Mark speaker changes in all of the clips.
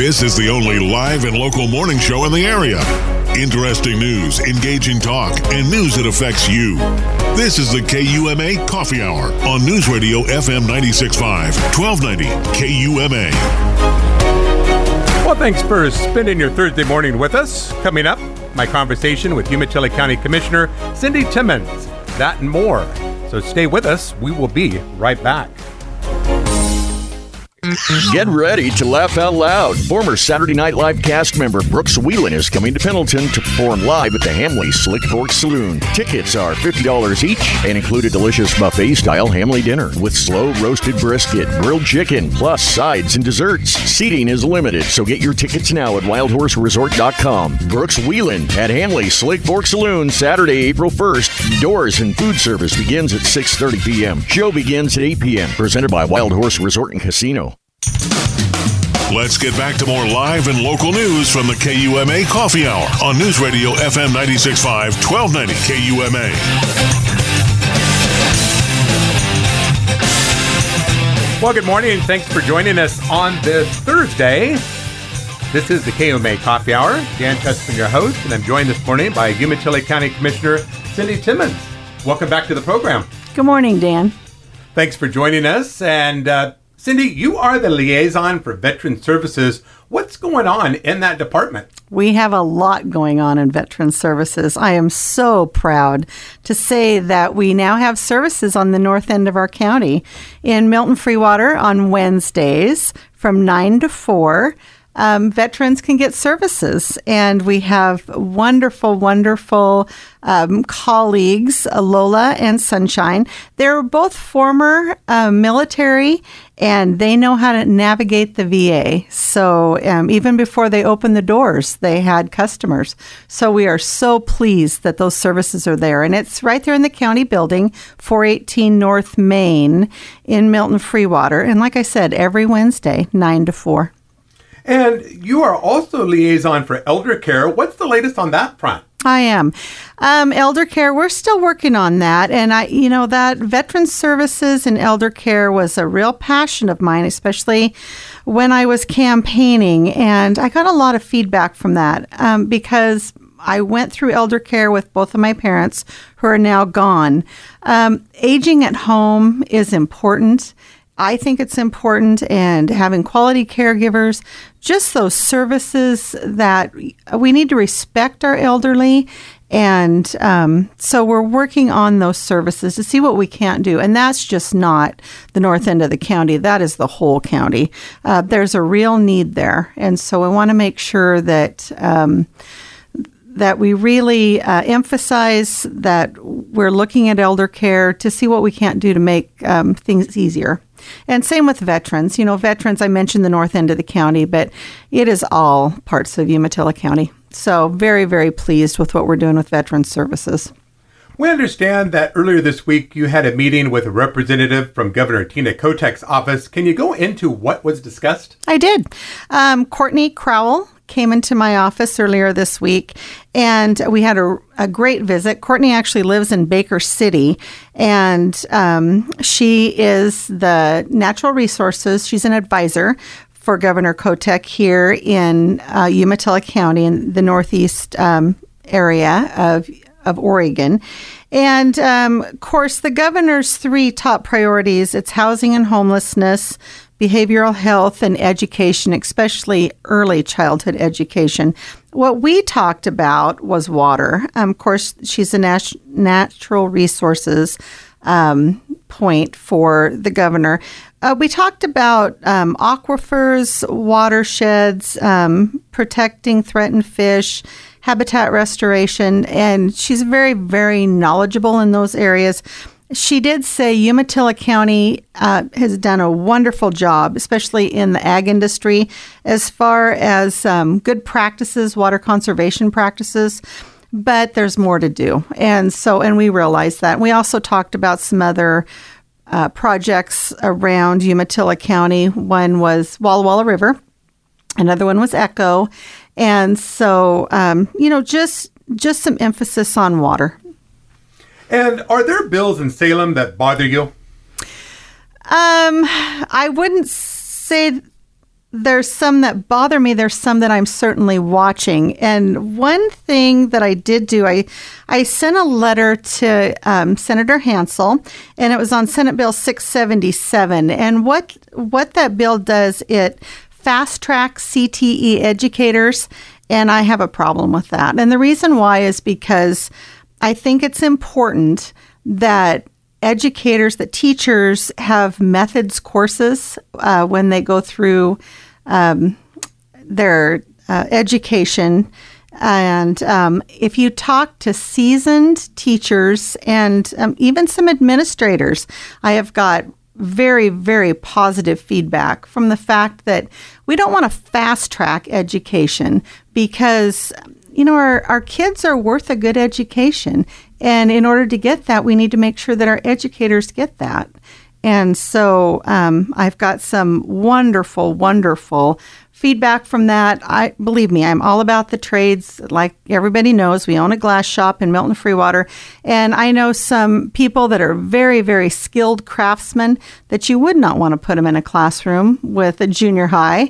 Speaker 1: This is the only live and local morning show in the area. Interesting news, engaging talk, and news that affects you. This is the KUMA Coffee Hour on News Radio FM 96.5, 1290 KUMA.
Speaker 2: Well, thanks for spending your Thursday morning with us. Coming up, my conversation with Umatilla County Commissioner Cindy Timmons. That and more. So stay with us. We will be right back.
Speaker 3: Get ready to laugh out loud. Former Saturday Night Live cast member Brooks Whelan is coming to Pendleton to perform live at the Hamley Slick Fork Saloon. Tickets are $50 each and include a delicious buffet-style Hamley dinner with slow roasted brisket, grilled chicken, plus sides and desserts. Seating is limited, so get your tickets now at wildhorseresort.com. Brooks Whelan at Hamley Slick Fork Saloon, Saturday, April 1st. Doors and food service begins at 6:30 p.m. Show begins at 8 p.m. Presented by Wild Horse Resort and Casino.
Speaker 1: Let's get back to more live and local news from the KUMA Coffee Hour on News Radio FM 96.5, 1290 KUMA.
Speaker 2: Well, good morning. Thanks for joining us on this Thursday. This is the KUMA Coffee Hour. Dan Chessman, your host, and I'm joined this morning by Umatilla County Commissioner Cindy Timmons. Welcome back to the program.
Speaker 4: Good morning, Dan.
Speaker 2: Thanks for joining us. And Cindy, you are the liaison for Veteran Services. What's going on in that department?
Speaker 4: We have a lot going on in Veteran Services. I am so proud to say that we now have services on the north end of our county. In Milton Freewater on Wednesdays from 9 to 4. Veterans can get services, and we have wonderful colleagues, Lola and Sunshine. They're both former military, and they know how to navigate the VA. So even before they opened the doors, they had customers. So we are so pleased that those services are there. And it's right there in the county building, 418 North Main in Milton Freewater. And like I said, every Wednesday, 9 to 4.
Speaker 2: And you are also liaison for elder care. What's the latest on that front?
Speaker 4: I am. Elder care, we're still working on that. And that Veteran Services and elder care was a real passion of mine, especially when I was campaigning. And I got a lot of feedback from that because I went through elder care with both of my parents who are now gone. Aging at home is important. I think it's important, and having quality caregivers, just those services that we need to respect our elderly. And so we're working on those services to see what we can't do. And that's just not the north end of the county. That is the whole county. There's a real need there. And so we want to make sure that that we really emphasize that we're looking at elder care to see what we can't do to make things easier. And same with veterans. Veterans, I mentioned the north end of the county, but it is all parts of Umatilla County. So very, very pleased with what we're doing with Veteran Services.
Speaker 2: We understand that earlier this week you had a meeting with a representative from Governor Tina Kotek's office. Can you go into what was discussed?
Speaker 4: I did. Courtney Crowell came into my office earlier this week, and we had a great visit. Courtney actually lives in Baker City, and she is the natural resources. She's an advisor for Governor Kotek here in Umatilla County in the northeast area of Oregon. And, of course, the governor's three top priorities, it's housing and homelessness, behavioral health, and education, especially early childhood education. What we talked about was water. Of course, she's a natural resources point for the governor. We talked about aquifers, watersheds, protecting threatened fish, habitat restoration, and she's very, very knowledgeable in those areas. She did say Umatilla County has done a wonderful job, especially in the ag industry, as far as good practices, water conservation practices, but there's more to do. And we realize that. We also talked about some other projects around Umatilla County. One was Walla Walla River. Another one was Echo. And so, just some emphasis on water.
Speaker 2: And are there bills in Salem that bother you?
Speaker 4: I wouldn't say there's some that bother me. There's some that I'm certainly watching. And one thing that I did do, I sent a letter to Senator Hansel, and it was on Senate Bill 677. And what that bill does, it fast-tracks CTE educators, and I have a problem with that. And the reason why is because I think it's important that educators, that teachers have methods courses when they go through their education. And if you talk to seasoned teachers and even some administrators, I have got very, very positive feedback from the fact that we don't want to fast track education because, our kids are worth a good education. And in order to get that, we need to make sure that our educators get that. And so I've got some wonderful, wonderful feedback from that. Believe me, I'm all about the trades. Like everybody knows, we own a glass shop in Milton Freewater. And I know some people that are very, very skilled craftsmen that you would not want to put them in a classroom with a junior high,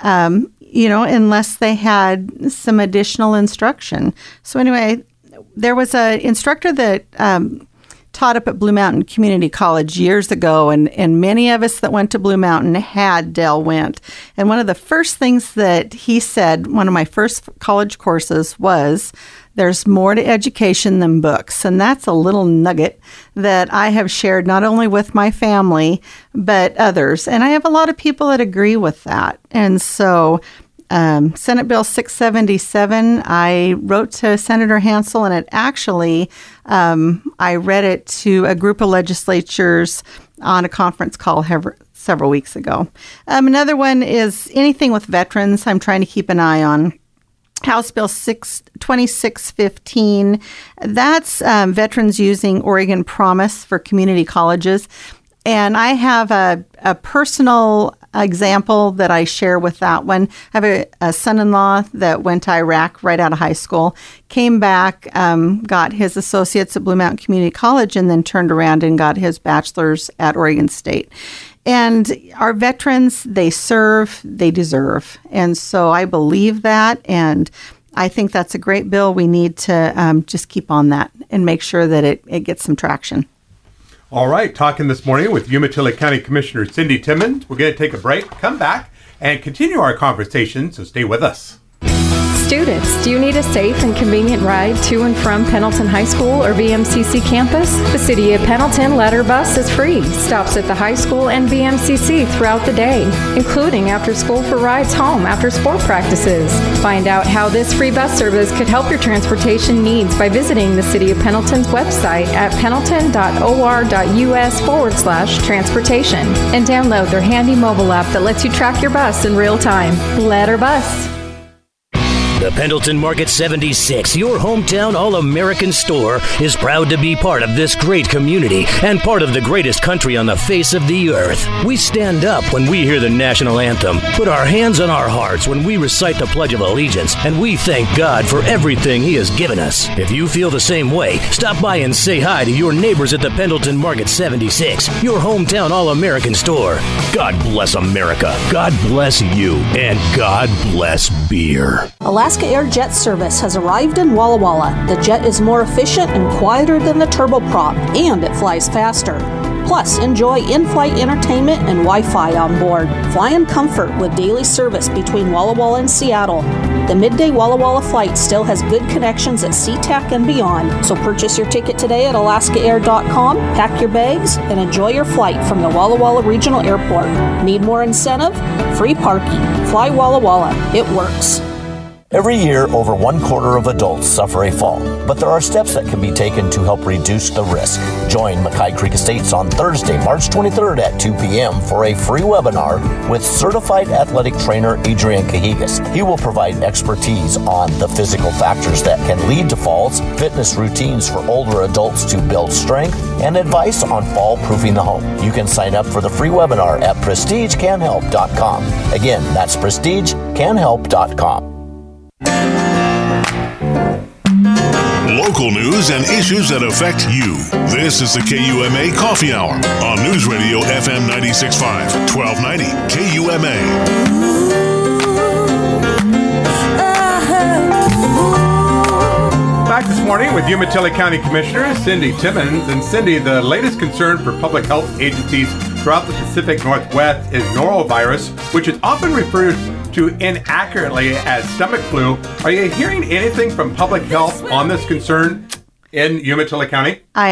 Speaker 4: unless they had some additional instruction. So anyway, there was an instructor that taught up at Blue Mountain Community College years ago, and many of us that went to Blue Mountain had Dell Went. And one of the first things that he said, one of my first college courses was, there's more to education than books. And that's a little nugget that I have shared not only with my family, but others. And I have a lot of people that agree with that. And so Senate Bill 677, I wrote to Senator Hansel, and it actually, I read it to a group of legislatures on a conference call several weeks ago. Another one is anything with veterans I'm trying to keep an eye on. House Bill 2615, that's veterans using Oregon Promise for community colleges. And I have a personal example that I share with that one. I have a son-in-law that went to Iraq right out of high school, came back, got his associates at Blue Mountain Community College, and then turned around and got his bachelor's at Oregon State. And our veterans, they serve, they deserve. And so I believe that, and I think that's a great bill. We need to just keep on that and make sure that it gets some traction.
Speaker 2: All right, talking this morning with Umatilla County Commissioner Cindy Timmons. We're going to take a break, come back, and continue our conversation, so stay with us.
Speaker 5: Students, do you need a safe and convenient ride to and from Pendleton High School or VMCC campus? The City of Pendleton Letter Bus is free. Stops at the high school and VMCC throughout the day, including after school for rides home after sport practices. Find out how this free bus service could help your transportation needs by visiting the City of Pendleton's website at pendleton.or.us/transportation and download their handy mobile app that lets you track your bus in real time. Letter Bus.
Speaker 6: The Pendleton Market 76, your hometown all-American store, is proud to be part of this great community and part of the greatest country on the face of the earth. We stand up when we hear the national anthem, put our hands on our hearts when we recite the Pledge of Allegiance, and we thank God for everything He has given us. If you feel the same way, stop by and say hi to your neighbors at the Pendleton Market 76, your hometown all-American store. God bless America, God bless you, and God bless beer.
Speaker 7: Alaska Air Jet Service has arrived in Walla Walla. The jet is more efficient and quieter than the turboprop, and it flies faster. Plus, enjoy in-flight entertainment and Wi-Fi on board. Fly in comfort with daily service between Walla Walla and Seattle. The midday Walla Walla flight still has good connections at SeaTac and beyond. So purchase your ticket today at alaskaair.com, pack your bags, and enjoy your flight from the Walla Walla Regional Airport. Need more incentive? Free parking. Fly Walla Walla. It works.
Speaker 8: Every year, over 1/4 of adults suffer a fall, but there are steps that can be taken to help reduce the risk. Join Mackay Creek Estates on Thursday, March 23rd at 2 p.m. for a free webinar with certified athletic trainer Adrian Cahigas. He will provide expertise on the physical factors that can lead to falls, fitness routines for older adults to build strength, and advice on fall-proofing the home. You can sign up for the free webinar at prestigecanhelp.com. Again, that's prestigecanhelp.com.
Speaker 1: Local news and issues that affect you. This is the KUMA Coffee Hour on News Radio FM 96.5, 1290 KUMA.
Speaker 2: Morning with Umatilla County Commissioner Cindy Timmons. And Cindy, the latest concern for public health agencies throughout the Pacific Northwest is norovirus, which is often referred to inaccurately as stomach flu. Are you hearing anything from public health on this concern in Umatilla County?
Speaker 4: I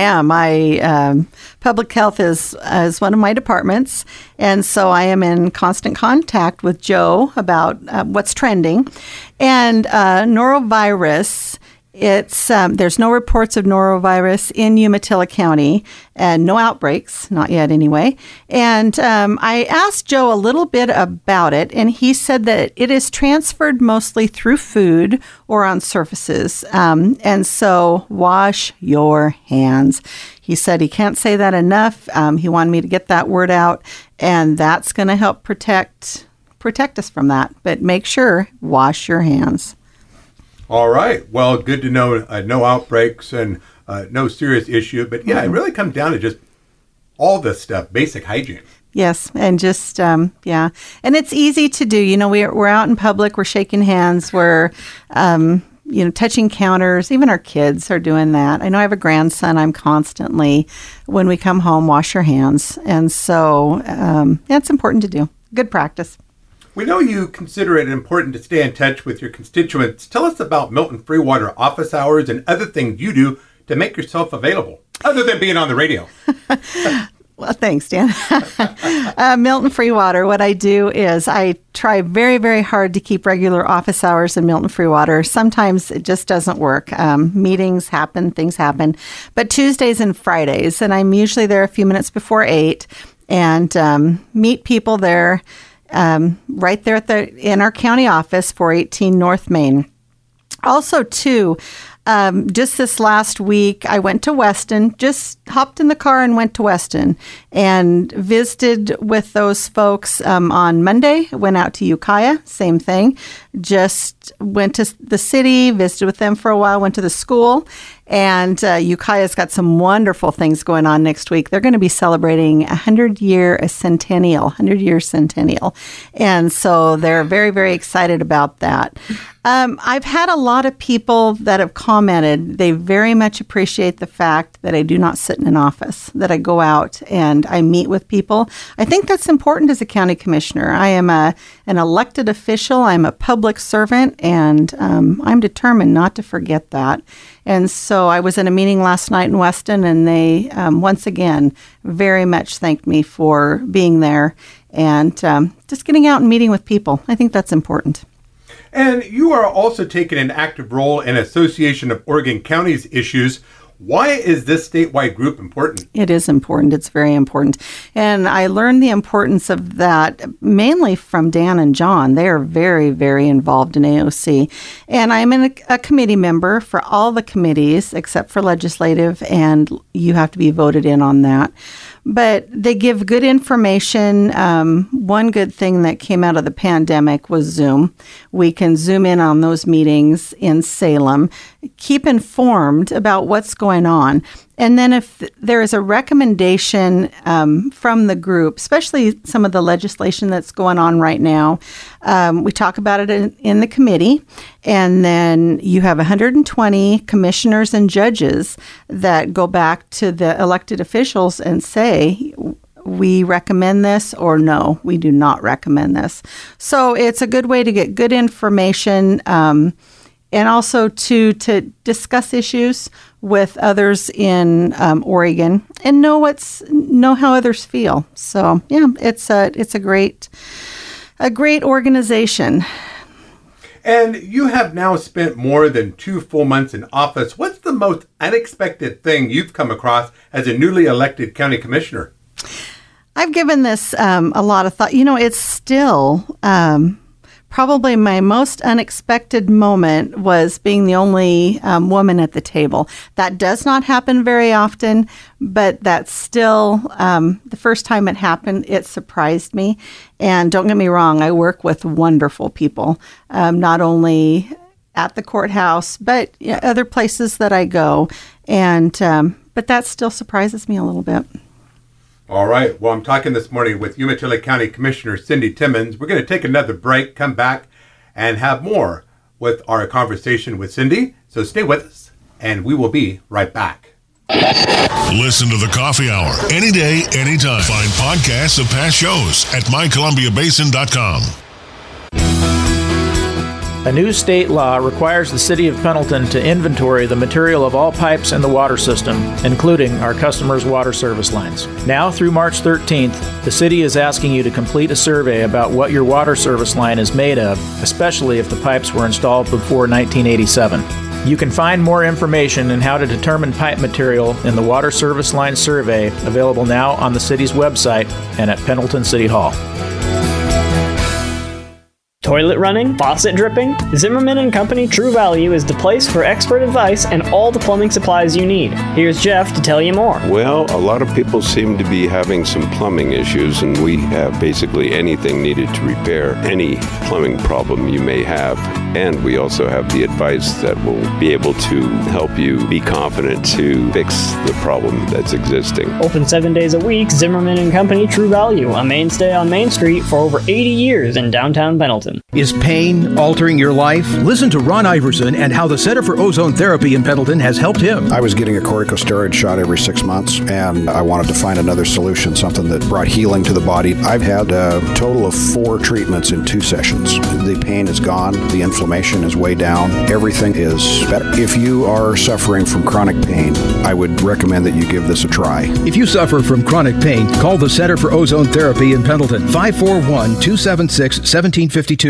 Speaker 4: am. Public health is one of my departments, and so I am in constant contact with Joe about what's trending. And norovirus, there's no reports of norovirus in Umatilla County, and no outbreaks, not yet anyway. And I asked Joe a little bit about it, and he said that it is transferred mostly through food or on surfaces. And so wash your hands. He said he can't say that enough. He wanted me to get that word out, and that's going to help protect us from that. But make sure, wash your hands.
Speaker 2: All right. Well, good to know no outbreaks and no serious issue. But yeah, It really comes down to just all this stuff, basic hygiene.
Speaker 4: Yes, and just, And it's easy to do. You know, we're out in public, we're shaking hands, we're, touching counters. Even our kids are doing that. I know I have a grandson. I'm constantly, when we come home, wash your hands. And so, it's important to do. Good practice.
Speaker 2: We know you consider it important to stay in touch with your constituents. Tell us about Milton Freewater office hours and other things you do to make yourself available, other than being on the radio.
Speaker 4: Well, thanks, Dan. Milton Freewater, what I do is I try very, very hard to keep regular office hours in Milton Freewater. Sometimes it just doesn't work. Meetings happen, things happen. But Tuesdays and Fridays, and I'm usually there a few minutes before 8, and meet people there. Right there in our county office, 418 North Main. Also, too, just this last week, I went to Weston, just hopped in the car and went to Weston and visited with those folks on Monday. Went out to Ukiah, same thing. Just went to the city, visited with them for a while, went to the school. And Ukiah's got some wonderful things going on next week. They're going to be celebrating 100-year centennial. And so they're very, very excited about that. I've had a lot of people that have commented. They very much appreciate the fact that I do not sit in an office, that I go out and I meet with people. I think that's important as a county commissioner. I am an elected official. I'm a public servant, and I'm determined not to forget that. And so I was in a meeting last night in Weston, and they, once again, very much thanked me for being there and just getting out and meeting with people. I think that's important.
Speaker 2: And you are also taking an active role in Association of Oregon Counties issues. Why is this statewide group important?
Speaker 4: It is important. It's very important. And I learned the importance of that mainly from Dan and John. They are very, very involved in AOC. And I'm a committee member for all the committees except for legislative, and you have to be voted in on that. But they give good information. One good thing that came out of the pandemic was Zoom. We can Zoom in on those meetings in Salem, keep informed about what's going on. And then if there is a recommendation from the group, especially some of the legislation that's going on right now, we talk about it in the committee. And then you have 120 commissioners and judges that go back to the elected officials and say, we recommend this, or no, we do not recommend this. So it's a good way to get good information, and also to discuss issues with others in Oregon and know how others feel. So yeah, it's a great organization.
Speaker 2: And you have now spent more than 2 full months in office. What's the most unexpected thing you've come across as a newly elected county commissioner?
Speaker 4: I've given this a lot of thought. You know, it's still probably my most unexpected moment was being the only woman at the table. That does not happen very often, but that's still the first time it happened. It surprised me. And don't get me wrong, I work with wonderful people, not only at the courthouse, but other places that I go. And but that still surprises me a little bit.
Speaker 2: All right. Well, I'm talking this morning with Umatilla County Commissioner Cindy Timmons. We're going to take another break, come back, and have more with our conversation with Cindy. So stay with us. and we will be right back.
Speaker 1: Listen to the Coffee Hour any day, anytime. Find podcasts of past shows at mycolumbiabasin.com.
Speaker 9: A new state law requires the City of Pendleton to inventory the material of all pipes in the water system, including our customers' water service lines. Now through March 13th, the city is asking you to complete a survey about what your water service line is made of, especially if the pipes were installed before 1987. You can find more information on how to determine pipe material in the Water Service Line Survey, available now on the city's website and at Pendleton City Hall.
Speaker 10: Toilet running? Faucet dripping? Zimmerman & Company True Value is the place for expert advice and all the plumbing supplies you need. Here's Jeff to tell you more.
Speaker 11: Well, a lot of people seem to be having some plumbing issues, and we have basically anything needed to repair any plumbing problem you may have. And we also have the advice that will be able to help you be confident to fix the problem that's existing.
Speaker 10: Open 7 days a week, Zimmerman & Company True Value, a mainstay on Main Street for over 80 years in downtown Pendleton.
Speaker 12: Is pain altering your life? Listen to Ron Iverson and how the Center for Ozone Therapy in Pendleton has helped him.
Speaker 13: I was getting a corticosteroid shot every 6 months, and I wanted to find another solution, something that brought healing to the body. I've had a total of 4 treatments in 2 sessions. The pain is gone. The inflammation is way down. Everything is better. If you are suffering from chronic pain, I would recommend that you give this a try.
Speaker 12: If you suffer from chronic pain, call the Center for Ozone Therapy in Pendleton, 541-276-1752.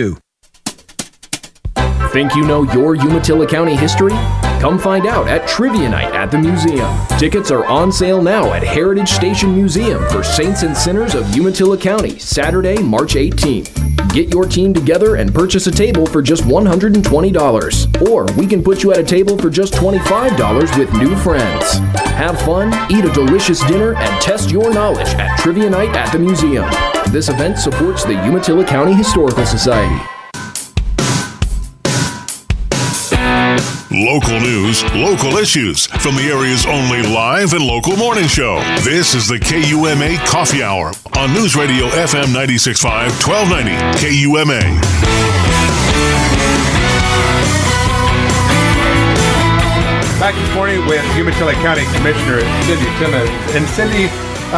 Speaker 14: Think you know your Umatilla County history? Come find out at Trivia Night at the museum. Tickets are on sale now at Heritage Station Museum for Saints and Sinners of Umatilla County, Saturday, March 18th. Get your team together and purchase a table for just $120. Or we can put you at a table for just $25 with new friends. Have fun, eat a delicious dinner, and test your knowledge at Trivia Night at the museum. This event supports the Umatilla County Historical Society.
Speaker 1: Local news, local issues from the area's only live and local morning show. This is the KUMA Coffee Hour on News Radio FM 96.5, 1290 KUMA.
Speaker 2: Back this morning with Umatilla County Commissioner Cindy Timmons. And Cindy,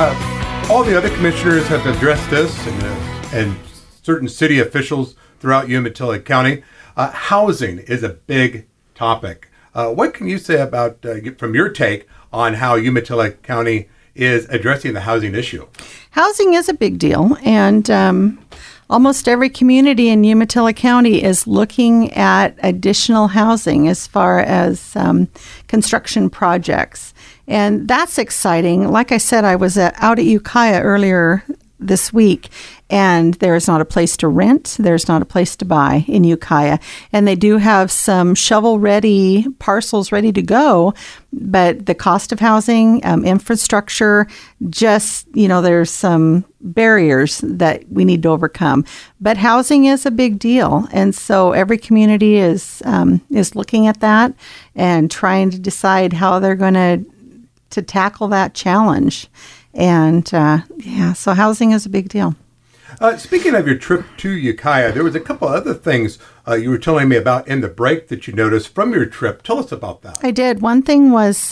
Speaker 2: all the other commissioners have addressed this, and certain city officials throughout Umatilla County. Housing is a big topic. What can you say about, from your take, on how Umatilla County is addressing the housing issue?
Speaker 4: Housing is a big deal, and almost every community in Umatilla County is looking at additional housing as far as construction projects. And that's exciting. Like I said, I was out at Ukiah earlier this week, and there's not a place to rent. There's not a place to buy in Ukiah. And they do have some shovel-ready parcels ready to go, but the cost of housing, infrastructure, just, there's some barriers that we need to overcome. But housing is a big deal. And so every community is looking at that and trying to decide how they're going to tackle that challenge. And so housing is a big deal.
Speaker 2: Speaking of your trip to Ukiah, there was a couple other things you were telling me about in the break that you noticed from your trip. Tell us about that.
Speaker 4: I did. One thing was,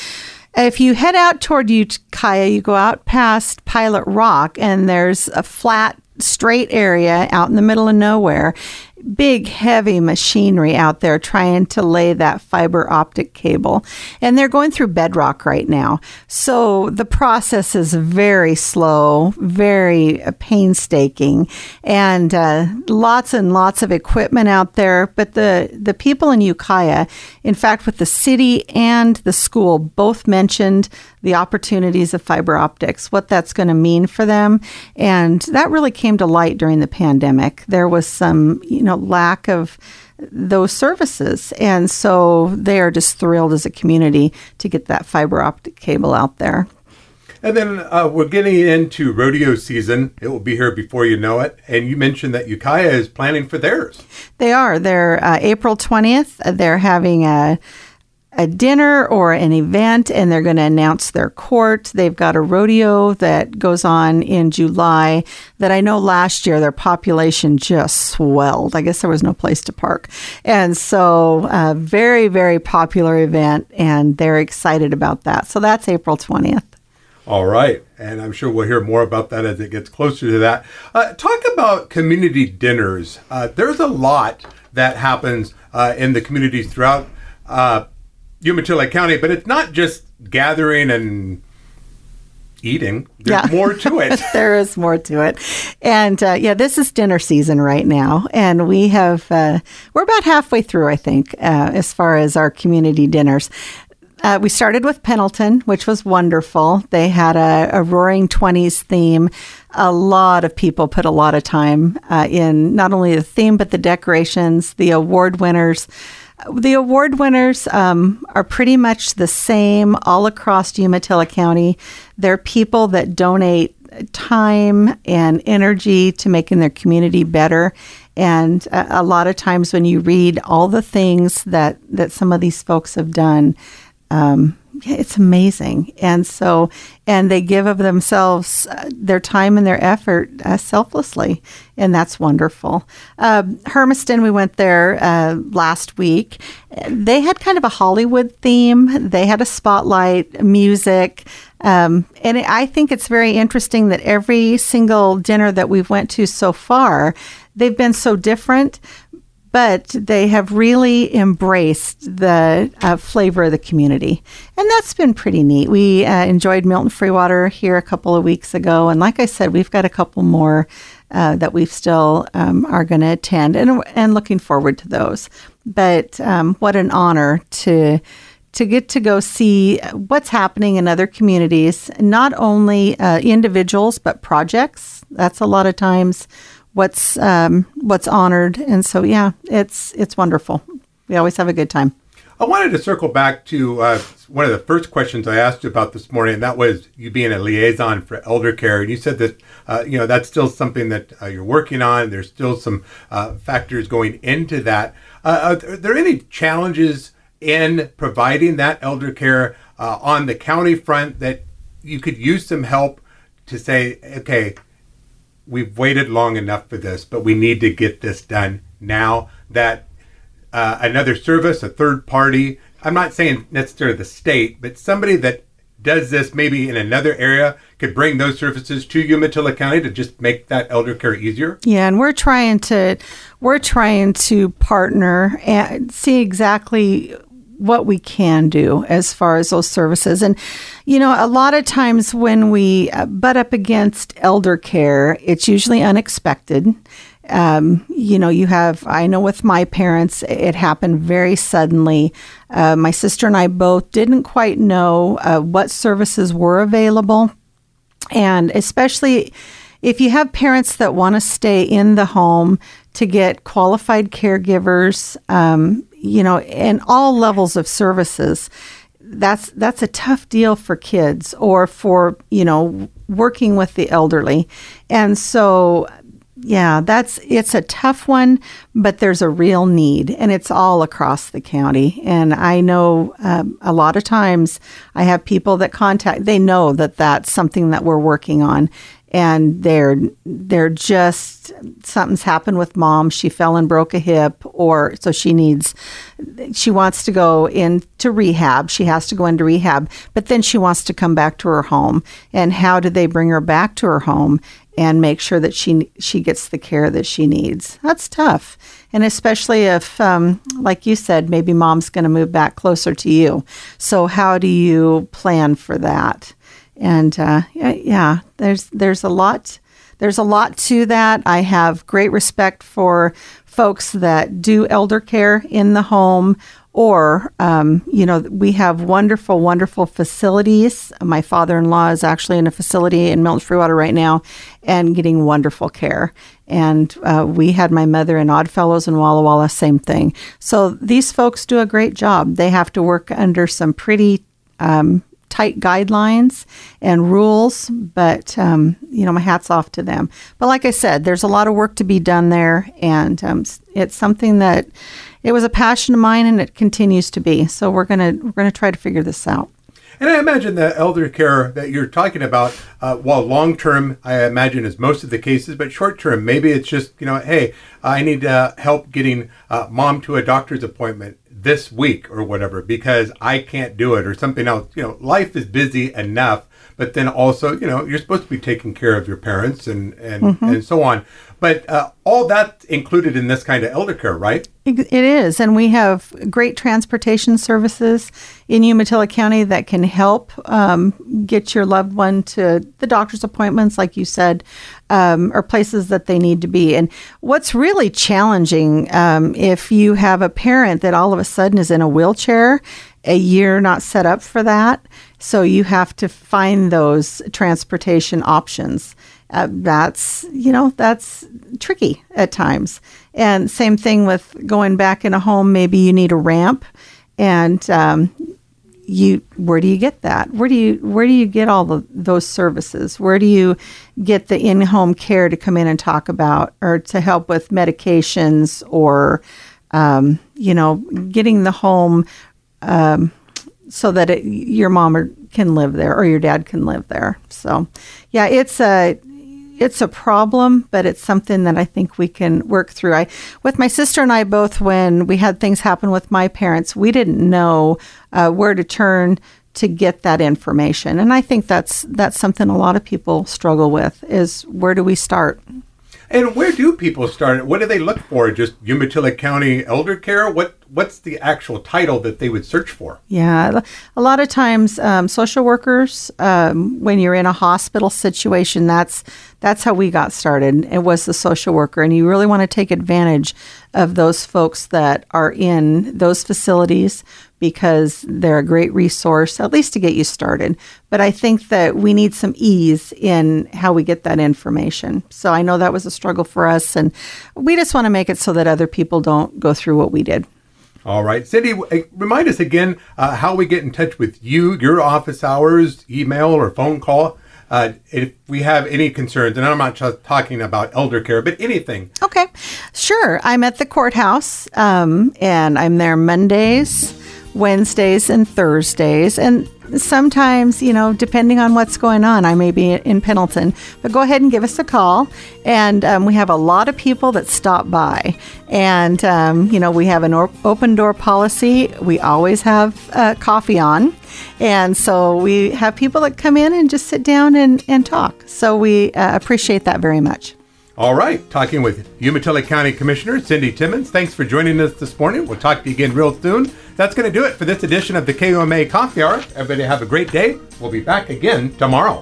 Speaker 4: if you head out toward Ukiah, you go out past Pilot Rock, and there's a flat, straight area out in the middle of nowhere. Big, heavy machinery out there trying to lay that fiber optic cable. And they're going through bedrock right now. So the process is very slow, very painstaking, and lots and lots of equipment out there. But the people in Ukiah, in fact, with the city and the school, both mentioned the opportunities of fiber optics, what that's going to mean for them. And that really came to light during the pandemic. There was some, lack of those services. And so they are just thrilled as a community to get that fiber optic cable out there.
Speaker 2: And then we're getting into rodeo season. It will be here before you know it. And you mentioned that Ukiah is planning for theirs.
Speaker 4: They are. They're April 20th. They're having a a dinner or an event, and they're going to announce their court. They've got a rodeo that goes on in July that I know last year their population just swelled. I guess there was no place to park. And so very, very popular event, and they're excited about that. So that's April 20th.
Speaker 2: All right. And I'm sure we'll hear more about that as it gets closer to that. Talk about community dinners. There's a lot that happens in the communities throughout Umatilla County, but it's not just gathering and eating. There's more to it.
Speaker 4: There is more to it. And this is dinner season right now. And we have, we're about halfway through, I think, as far as our community dinners. We started with Pendleton, which was wonderful. They had a Roaring 20s theme. A lot of people put a lot of time in not only the theme, but the decorations, the award winners. The award winners are pretty much the same all across Umatilla County. They're people that donate time and energy to making their community better. And a lot of times when you read all the things that some of these folks have done, it's amazing. And they give of themselves, their time and their effort selflessly. And that's wonderful. Hermiston, we went there last week. They had kind of a Hollywood theme. They had a spotlight, music. And I think it's very interesting that every single dinner that we've went to so far, they've been so different, but they have really embraced the flavor of the community. And that's been pretty neat. We enjoyed Milton Freewater here a couple of weeks ago. And like I said, we've got a couple more that we still are going to attend and looking forward to those. But what an honor to get to go see what's happening in other communities, not only individuals, but projects. That's a lot of times what's honored. And so, it's wonderful. We always have a good time.
Speaker 2: I wanted to circle back to one of the first questions I asked you about this morning, and that was you being a liaison for elder care. And you said that, that's still something that you're working on. There's still some factors going into that. Are there any challenges in providing that elder care on the county front that you could use some help to say, okay, we've waited long enough for this, but we need to get this done now, that another service, a third party, I'm not saying necessarily the state, but somebody that does this maybe in another area could bring those services to Umatilla County to just make that elder care easier? Yeah, and we're trying to partner and see exactly what we can do as far as those services. And, a lot of times when we butt up against elder care, it's usually unexpected. I know with my parents, it happened very suddenly. My sister and I both didn't quite know what services were available. And especially if you have parents that want to stay in the home to get qualified caregivers, and all levels of services, that's a tough deal for kids or for, working with the elderly. And so, it's a tough one, but there's a real need, and it's all across the county. And I know a lot of times I have people that they know that that's something that we're working on. And they're just, something's happened with mom. She fell and broke a hip, so she wants to go into rehab. She has to go into rehab, but then she wants to come back to her home. And how do they bring her back to her home and make sure that she gets the care that she needs? That's tough. And especially if, like you said, maybe mom's going to move back closer to you. So how do you plan for that? And there's a lot to that. I have great respect for folks that do elder care in the home, or we have wonderful, wonderful facilities. My father-in-law is actually in a facility in Milton Freewater right now and getting wonderful care. And we had my mother in Oddfellows in Walla Walla, same thing. So these folks do a great job. They have to work under some pretty
Speaker 4: tight guidelines and rules, but my hat's off to them. But like I said, there's a lot of work to be done there, and it's something that it was a passion of mine, and it continues to be. So we're gonna try to figure this out.
Speaker 2: And I imagine the elder care that you're talking about, while long-term, I imagine is most of the cases, but short-term, maybe it's just, hey, I need help getting mom to a doctor's appointment this week or whatever, because I can't do it or something else. Life is busy enough, but then also, you're supposed to be taking care of your parents and so on. But all that's included in this kind of elder care, right?
Speaker 4: It is. And we have great transportation services in Umatilla County that can help get your loved one to the doctor's appointments, like you said, or places that they need to be. And what's really challenging, if you have a parent that all of a sudden is in a wheelchair, you're not set up for that. So you have to find those transportation options. That's tricky at times. And same thing with going back in a home. Maybe you need a ramp, and where do you get that? Where do you get all those services? Where do you get the in-home care to come in and talk about, or to help with medications, or getting the home so that your mom can live there or your dad can live there. So, yeah, it's a problem, but it's something that I think we can work through. With my sister and I both, when we had things happen with my parents, we didn't know where to turn to get that information. And I think that's something a lot of people struggle with, is where do we start?
Speaker 2: And where do people start? What do they look for? Just Umatilla County Elder Care? What's the actual title that they would search for?
Speaker 4: Yeah, a lot of times social workers, when you're in a hospital situation, that's how we got started. It was the social worker, and you really want to take advantage of those folks that are in those facilities, because they're a great resource, at least to get you started. But I think that we need some ease in how we get that information. So I know that was a struggle for us, and we just want to make it so that other people don't go through what we did.
Speaker 2: All right. Cindy, remind us again how we get in touch with you, your office hours, email or phone call, if we have any concerns. And I'm not just talking about elder care, but anything.
Speaker 4: Okay. Sure. I'm at the courthouse, and I'm there Mondays, Wednesdays, and Thursdays. And sometimes, depending on what's going on, I may be in Pendleton. But go ahead and give us a call. And we have a lot of people that stop by. And, we have an open door policy. We always have coffee on. And so we have people that come in and just sit down and talk. So we appreciate that very much.
Speaker 2: All right. Talking with Umatilla County Commissioner Cindy Timmons. Thanks for joining us this morning. We'll talk to you again real soon. That's going to do it for this edition of the KUMA Coffee Hour. Everybody have a great day. We'll be back again tomorrow.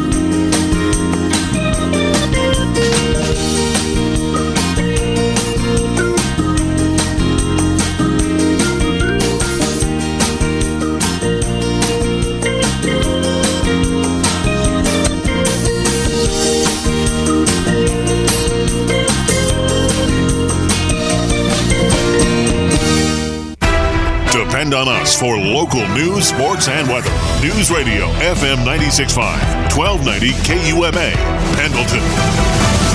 Speaker 1: Depend on us for local news, sports, and weather. News Radio FM 96.5, 1290 KUMA, Pendleton.